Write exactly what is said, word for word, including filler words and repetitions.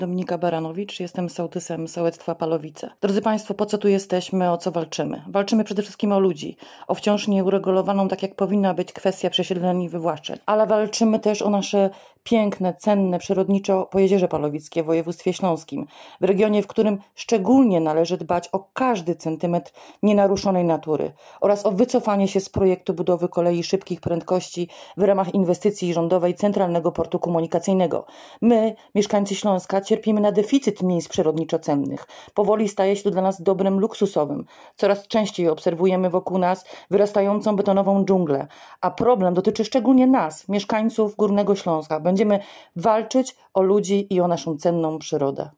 Dominika Baranowicz, jestem sołtysem sołectwa Palowice. Drodzy Państwo, po co tu jesteśmy, o co walczymy? Walczymy przede wszystkim o ludzi, o wciąż nieuregulowaną, tak jak powinna być, kwestia przesiedleń i wywłaszczeń. Ale walczymy też o nasze piękne, cenne, przyrodniczo Pojezierze Palowickie w województwie śląskim, w regionie, w którym szczególnie należy dbać o każdy centymetr nienaruszonej natury oraz o wycofanie się z projektu budowy kolei szybkich prędkości w ramach inwestycji rządowej Centralnego Portu Komunikacyjnego. My, mieszkańcy Śląska, cierpimy na deficyt miejsc przyrodniczo cennych. Powoli staje się to dla nas dobrem luksusowym. Coraz częściej obserwujemy wokół nas wyrastającą betonową dżunglę, a problem dotyczy szczególnie nas, mieszkańców Górnego Śląska. Będziemy walczyć o ludzi i o naszą cenną przyrodę.